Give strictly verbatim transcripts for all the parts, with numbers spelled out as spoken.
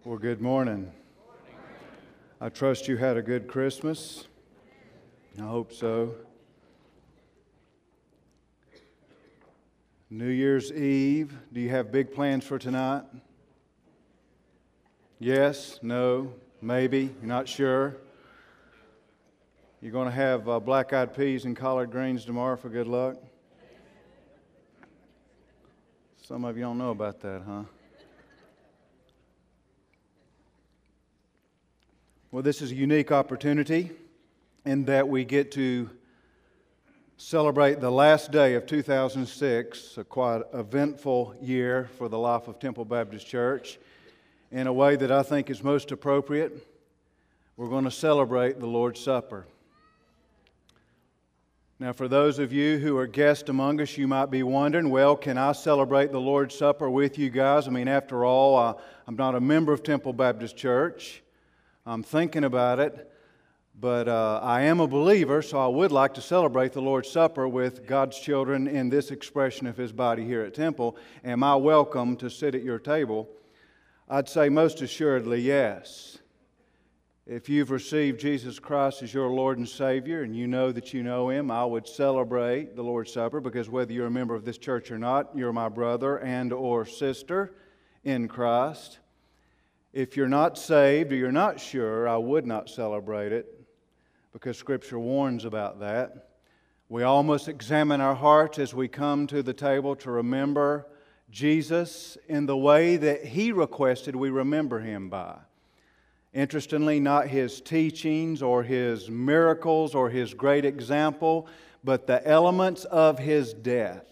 Well, good morning. I trust you had a good Christmas. I hope so. New Year's Eve, do you have big plans for tonight? Yes, no, maybe, you're not sure. You're going to have uh, black-eyed peas and collard greens tomorrow for good luck? Some of you don't know about that, huh? Well, this is a unique opportunity in that we get to celebrate the last day of two thousand six, a quite eventful year for the life of Temple Baptist Church, in a way that I think is most appropriate. We're going to celebrate the Lord's Supper. Now, for those of you who are guests among us, you might be wondering, well, can I celebrate the Lord's Supper with you guys? I mean, after all, I, I'm not a member of Temple Baptist Church. I'm thinking about it, but uh, I am a believer, so I would like to celebrate the Lord's Supper with God's children in this expression of His body here at Temple. Am I welcome to sit at your table? I'd say most assuredly yes. If you've received Jesus Christ as your Lord and Savior and you know that you know Him, I would celebrate the Lord's Supper, because whether you're a member of this church or not, you're my brother and or sister in Christ. If you're not saved or you're not sure, I would not celebrate it, because Scripture warns about that. We all must examine our hearts as we come to the table to remember Jesus in the way that He requested we remember Him by. Interestingly, not His teachings or His miracles or His great example, but the elements of His death.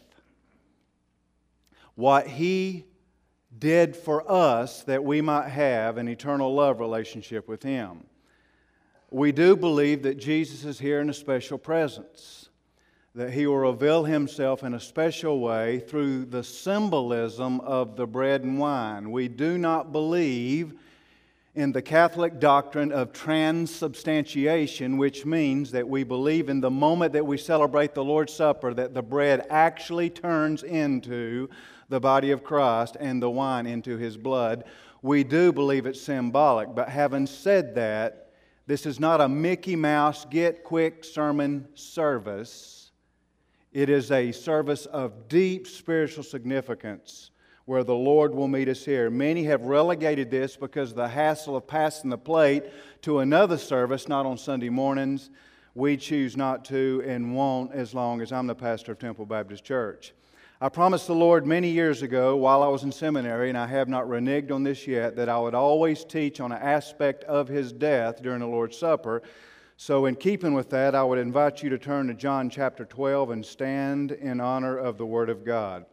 What He did for us that we might have an eternal love relationship with Him. We do believe that Jesus is here in a special presence, that He will reveal Himself in a special way through the symbolism of the bread and wine. We do not believe in the Catholic doctrine of transubstantiation, which means that we believe in the moment that we celebrate the Lord's Supper that the bread actually turns into the body of Christ and the wine into His blood. We do believe it's symbolic, but having said that, this is not a Mickey Mouse get-quick sermon service. It is a service of deep spiritual significance where the Lord will meet us here. Many have relegated this because of the hassle of passing the plate to another service, not on Sunday mornings. We choose not to and won't as long as I'm the pastor of Temple Baptist Church. I promised the Lord many years ago while I was in seminary, and I have not reneged on this yet, that I would always teach on an aspect of His death during the Lord's Supper. So in keeping with that, I would invite you to turn to John chapter twelve and stand in honor of the Word of God.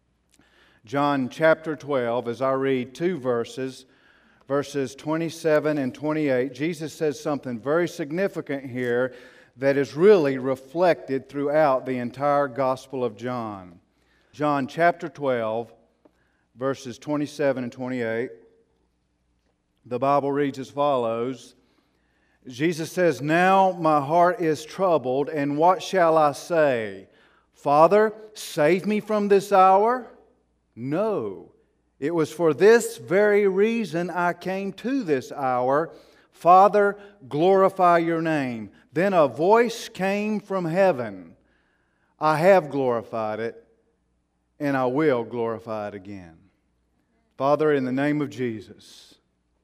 John chapter twelve, as I read two verses, verses twenty-seven and twenty-eight, Jesus says something very significant here that is really reflected throughout the entire Gospel of John. John chapter twelve, verses twenty-seven and twenty-eight, the Bible reads as follows. Jesus says, "Now my heart is troubled, and what shall I say? Father, save me from this hour? No, it was for this very reason I came to this hour. Father, glorify your name." Then a voice came from heaven. "I have glorified it, and I will glorify it again." Father, in the name of Jesus,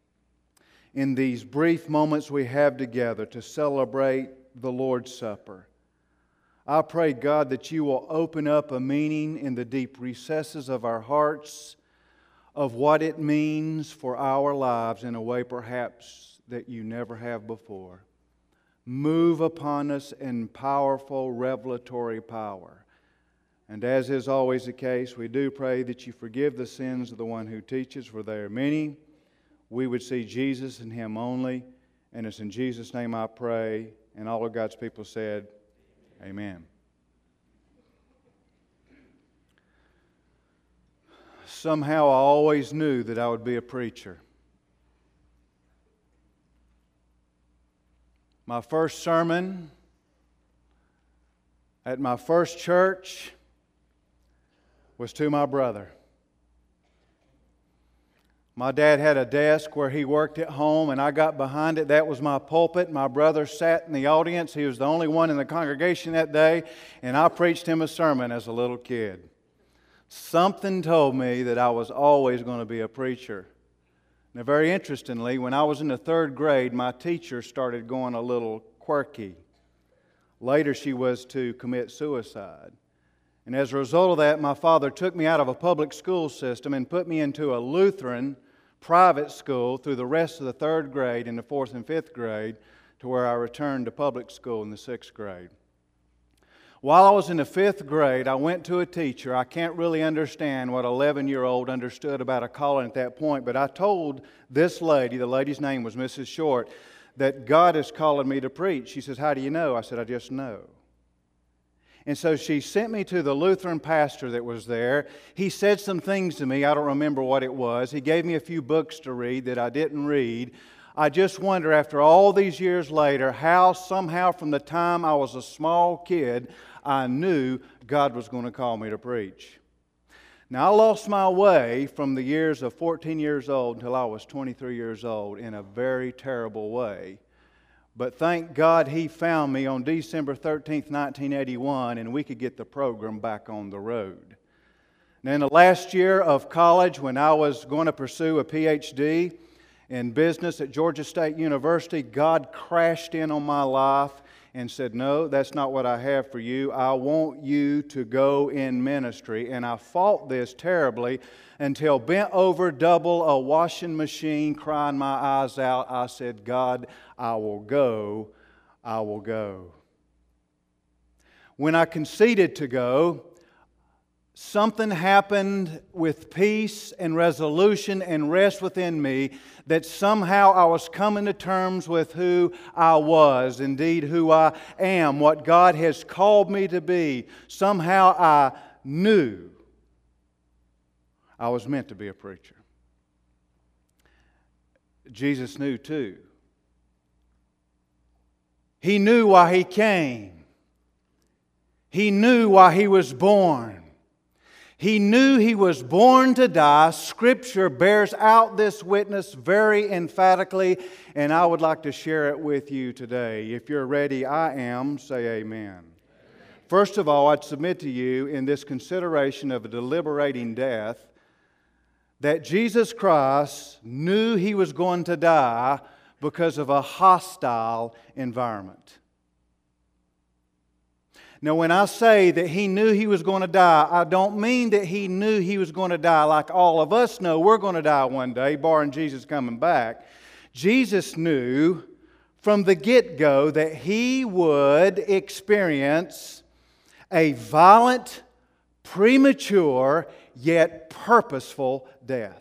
in these brief moments we have together to celebrate the Lord's Supper, I pray, God, that You will open up a meaning in the deep recesses of our hearts of what it means for our lives in a way perhaps that You never have before. Move upon us in powerful revelatory power. And as is always the case, we do pray that You forgive the sins of the one who teaches, for they are many. We would see Jesus and Him only. And it's in Jesus' name I pray. And all of God's people said, Amen. Somehow I always knew that I would be a preacher. My first sermon at my first church was to my brother. My dad had a desk where he worked at home, and I got behind it. That was my pulpit. My brother sat in the audience. He was the only one in the congregation that day, and I preached him a sermon as a little kid. Something told me that I was always going to be a preacher. Now, very interestingly, when I was in the third grade, my teacher started going a little quirky. Later, she was to commit suicide. And as a result of that, my father took me out of a public school system and put me into a Lutheran private school through the rest of the third grade and the fourth and fifth grade, to where I returned to public school in the sixth grade. While I was in the fifth grade, I went to a teacher. I can't really understand what an eleven-year-old understood about a calling at that point, but I told this lady, the lady's name was Missus Short, that God is calling me to preach. She says, "How do you know?" I said, "I just know." And so she sent me to the Lutheran pastor that was there. He said some things to me. I don't remember what it was. He gave me a few books to read that I didn't read. I just wonder, after all these years later, how somehow from the time I was a small kid, I knew God was going to call me to preach. Now, I lost my way from the years of fourteen years old until I was twenty-three years old in a very terrible way. But thank God He found me on December thirteenth, nineteen eighty-one, and we could get the program back on the road. Now, in the last year of college, when I was going to pursue a P H D in business at Georgia State University, God crashed in on my life and said, "No, that's not what I have for you. I want you to go in ministry." And I fought this terribly until, bent over double a washing machine, crying my eyes out, I said, "God, I will go. I will go." When I conceded to go, something happened with peace and resolution and rest within me, that somehow I was coming to terms with who I was, indeed who I am, what God has called me to be. Somehow I knew I was meant to be a preacher. Jesus knew too. He knew why He came. He knew why He was born. He knew He was born to die. Scripture bears out this witness very emphatically, and I would like to share it with you today. If you're ready, I am. Say amen. Amen. First of all, I'd submit to you in this consideration of a deliberating death that Jesus Christ knew He was going to die because of a hostile environment. Now, when I say that He knew He was going to die, I don't mean that He knew He was going to die like all of us know we're going to die one day, barring Jesus coming back. Jesus knew from the get-go that He would experience a violent, premature, yet purposeful death.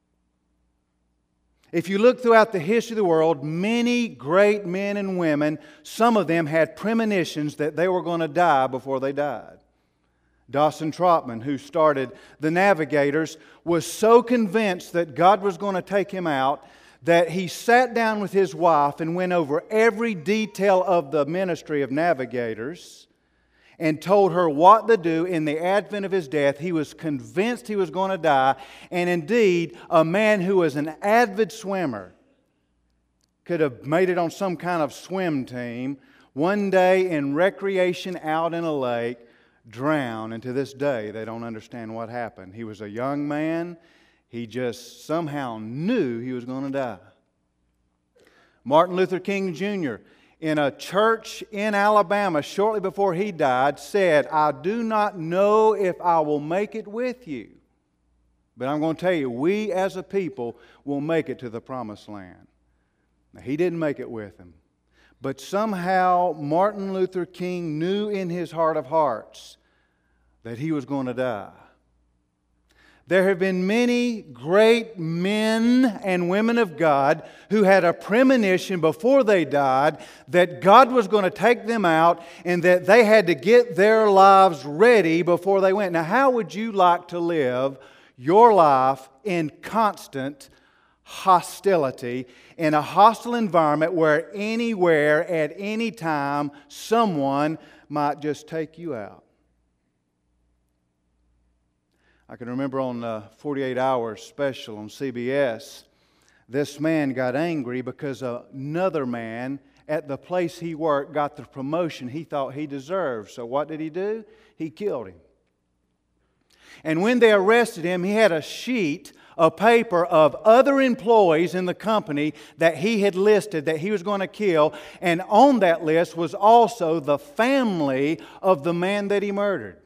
If you look throughout the history of the world, many great men and women, some of them had premonitions that they were going to die before they died. Dawson Trotman, who started the Navigators, was so convinced that God was going to take him out that he sat down with his wife and went over every detail of the ministry of Navigators and told her what to do in the advent of his death. He was convinced he was going to die. And indeed, a man who was an avid swimmer could have made it on some kind of swim team, one day in recreation out in a lake, drowned. And to this day, they don't understand what happened. He was a young man. He just somehow knew he was going to die. Martin Luther King Junior, in a church in Alabama shortly before he died, said, "I do not know if I will make it with you, but I'm going to tell you, we as a people will make it to the promised land." Now, he didn't make it with him, but somehow Martin Luther King knew in his heart of hearts that he was going to die. There have been many great men and women of God who had a premonition before they died that God was going to take them out and that they had to get their lives ready before they went. Now, how would you like to live your life in constant hostility, in a hostile environment where anywhere, at any time, someone might just take you out? I can remember on the forty-eight hours special on C B S, this man got angry because another man at the place he worked got the promotion he thought he deserved. So what did he do? He killed him. And when they arrested him, he had a sheet of paper of other employees in the company that he had listed that he was going to kill. And on that list was also the family of the man that he murdered.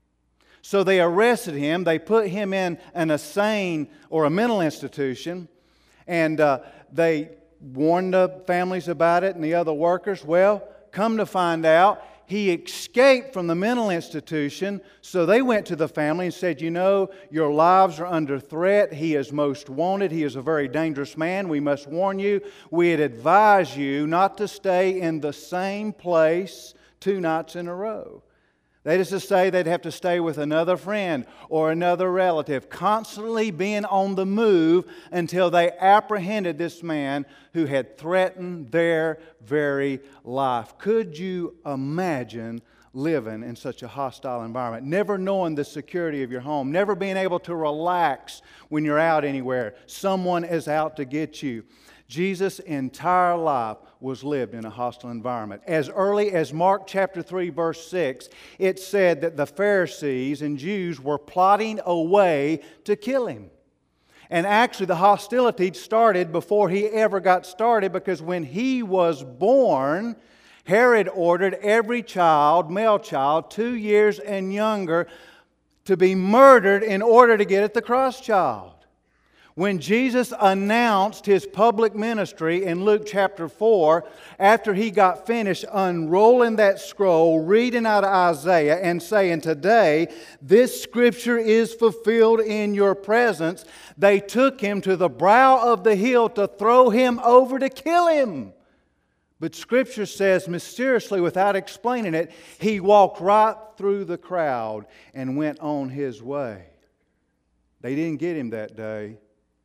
So they arrested him. They put him in an insane or a mental institution. And uh, they warned the families about it and the other workers. Well, come to find out, he escaped from the mental institution. So they went to the family and said, you know, your lives are under threat. He is most wanted. He is a very dangerous man. We must warn you. We'd advise you not to stay in the same place two nights in a row. That is to say, they'd have to stay with another friend or another relative, constantly being on the move until they apprehended this man who had threatened their very life. Could you imagine living in such a hostile environment? Never knowing the security of your home, never being able to relax when you're out anywhere. Someone is out to get you. Jesus' entire life was lived in a hostile environment. As early as Mark chapter three, verse six, it said that the Pharisees and Jews were plotting a way to kill him. And actually the hostility started before he ever got started, because when he was born, Herod ordered every child, male child, two years and younger, to be murdered in order to get at the Christ child. When Jesus announced His public ministry in Luke chapter four, after He got finished unrolling that scroll, reading out of Isaiah and saying, today this Scripture is fulfilled in your presence, they took Him to the brow of the hill to throw Him over to kill Him. But Scripture says, mysteriously, without explaining it, He walked right through the crowd and went on His way. They didn't get Him that day.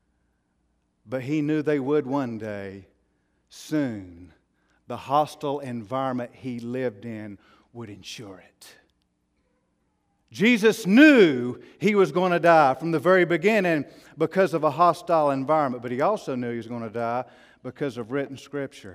But He knew they would one day. Soon, the hostile environment He lived in would ensure it. Jesus knew He was going to die from the very beginning because of a hostile environment. But He also knew He was going to die because of written Scripture.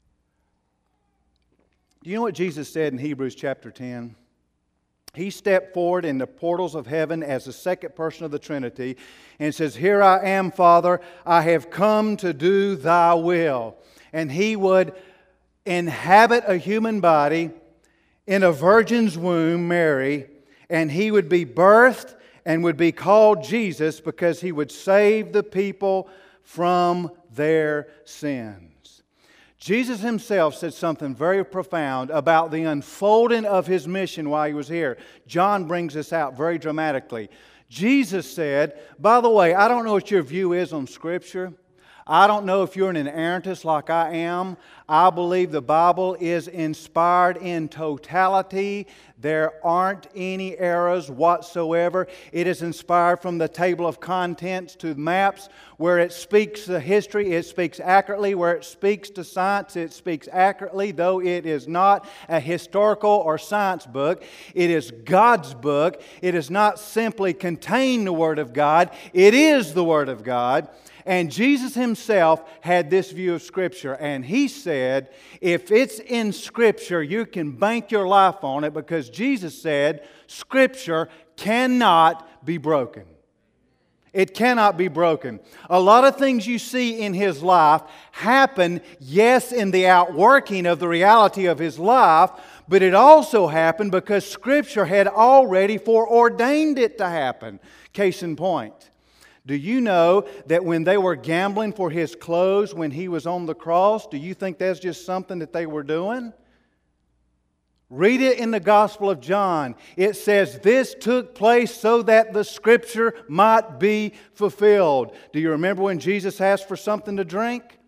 Do you know what Jesus said in Hebrews chapter ten? He stepped forward in the portals of heaven as the second person of the Trinity and says, here I am, Father, I have come to do Thy will. And He would inhabit a human body in a virgin's womb, Mary, and He would be birthed and would be called Jesus because He would save the people from their sins. Jesus Himself said something very profound about the unfolding of His mission while He was here. John brings this out very dramatically. Jesus said, by the way, I don't know what your view is on Scripture. I don't know if you're an inerrantist like I am. I believe the Bible is inspired in totality. There aren't any errors whatsoever. It is inspired from the table of contents to maps. Where it speaks the history, it speaks accurately. Where it speaks to science, it speaks accurately. Though it is not a historical or science book, it is God's book. It does not simply contain the Word of God. It is the Word of God. And Jesus Himself had this view of Scripture. And He said, if it's in Scripture, you can bank your life on it, because Jesus said, Scripture cannot be broken. It cannot be broken. A lot of things you see in His life happen, yes, in the outworking of the reality of His life, but it also happened because Scripture had already foreordained it to happen. Case in point. Do you know that when they were gambling for His clothes when He was on the cross, do you think that's just something that they were doing? Read it in the Gospel of John. It says, this took place so that the Scripture might be fulfilled. Do you remember when Jesus asked for something to drink?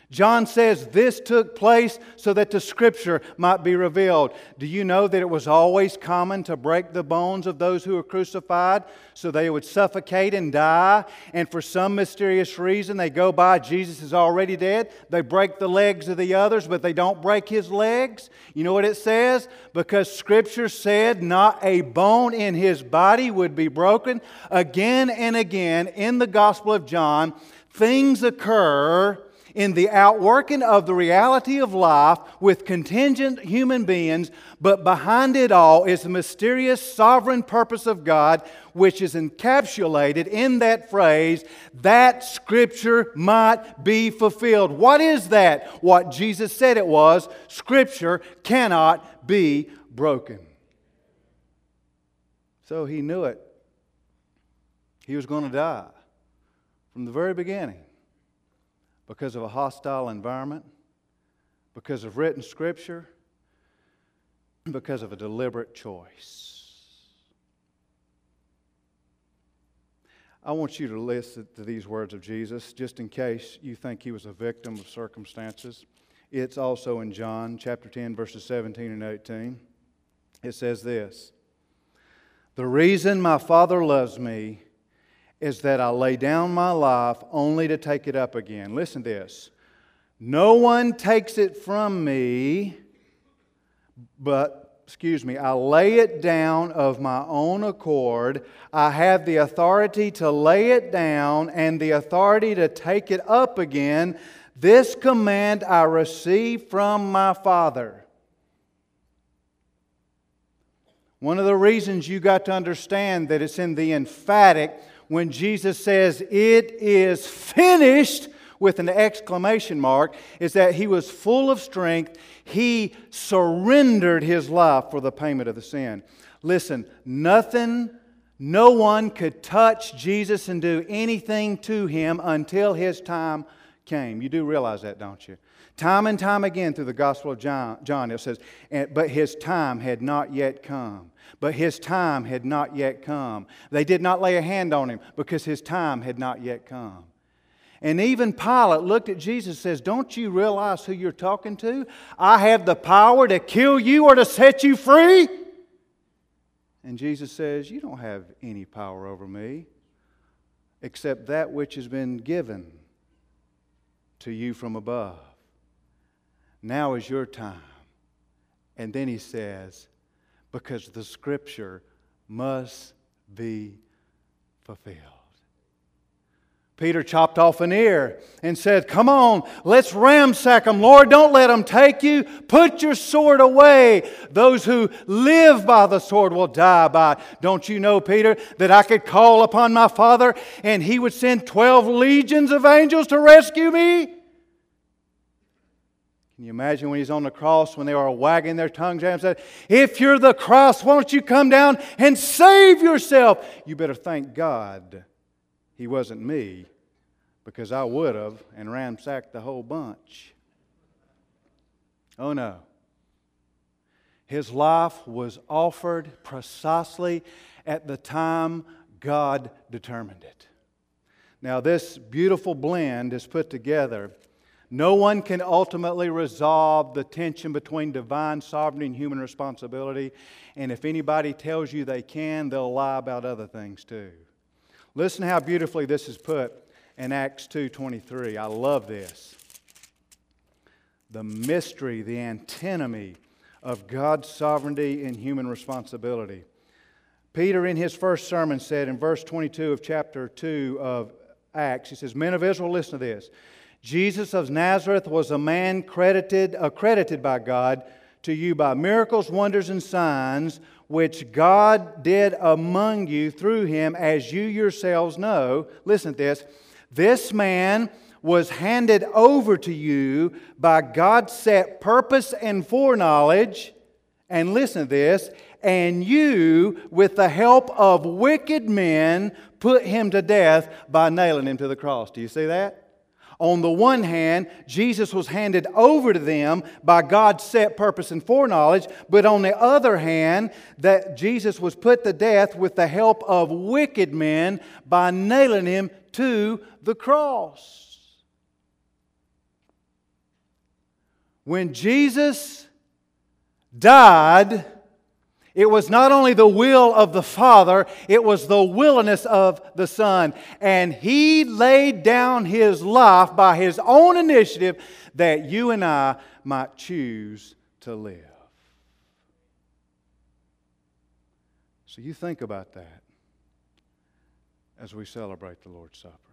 John says this took place so that the Scripture might be revealed. Do you know that it was always common to break the bones of those who were crucified so they would suffocate and die? And for some mysterious reason, they go by, Jesus is already dead. They break the legs of the others, but they don't break His legs. You know what it says? Because Scripture said not a bone in His body would be broken. Again and again in the Gospel of John, things occur in the outworking of the reality of life with contingent human beings, but behind it all is the mysterious sovereign purpose of God, which is encapsulated in that phrase, that Scripture might be fulfilled. What is that? What Jesus said it was, Scripture cannot be broken. So He knew it. He was going to die from the very beginning. Because of a hostile environment, because of written Scripture, because of a deliberate choice. I want you to listen to these words of Jesus, just in case you think He was a victim of circumstances. It's also in John chapter ten, verses seventeen and eighteen. It says this, "The reason my Father loves me is that I lay down my life only to take it up again." Listen to this. "No one takes it from me, but, excuse me, I lay it down of my own accord. I have the authority to lay it down and the authority to take it up again. This command I received from my Father." One of the reasons you got to understand that it's in the emphatic when Jesus says, "It is finished," with an exclamation mark, is that He was full of strength. He surrendered His life for the payment of the sin. Listen, nothing, no one could touch Jesus and do anything to Him until His time came. You do realize that, don't you? Time and time again through the Gospel of John, John it says, "But His time had not yet come." But His time had not yet come. They did not lay a hand on Him because His time had not yet come. And even Pilate looked at Jesus and says, "Don't you realize who you're talking to? I have the power to kill you or to set you free." And Jesus says, "You don't have any power over me except that which has been given to you from above. Now is your time." And then He says, "Because the Scripture must be fulfilled." Peter chopped off an ear and said, "Come on, let's ransack them. Lord, don't let them take you. Put your sword away. Those who live by the sword will die by it." Don't you know, Peter, that I could call upon my Father and He would send twelve legions of angels to rescue me? Can you imagine when He's on the cross, when they were wagging their tongues at Him and said, "If you're the Christ, why don't you come down and save yourself?" You better thank God He wasn't me, because I would have and ransacked the whole bunch. Oh no. His life was offered precisely at the time God determined it. Now this beautiful blend is put together. No one can ultimately resolve the tension between divine sovereignty and human responsibility. And if anybody tells you they can, they'll lie about other things too. Listen how beautifully this is put in Acts two twenty-three. I love this. The mystery, the antinomy of God's sovereignty and human responsibility. Peter in his first sermon said in verse twenty-two of chapter two of Acts, he says, "Men of Israel, listen to this. Jesus of Nazareth was a man credited, accredited by God to you by miracles, wonders, and signs, which God did among you through Him, as you yourselves know." Listen to this. "This man was handed over to you by God's set purpose and foreknowledge." And listen to this. "And you, with the help of wicked men, put Him to death by nailing Him to the cross." Do you see that? On the one hand, Jesus was handed over to them by God's set purpose and foreknowledge, but on the other hand, that Jesus was put to death with the help of wicked men by nailing Him to the cross. When Jesus died, it was not only the will of the Father, it was the willingness of the Son. And He laid down His life by His own initiative that you and I might choose to live. So you think about that as we celebrate the Lord's Supper.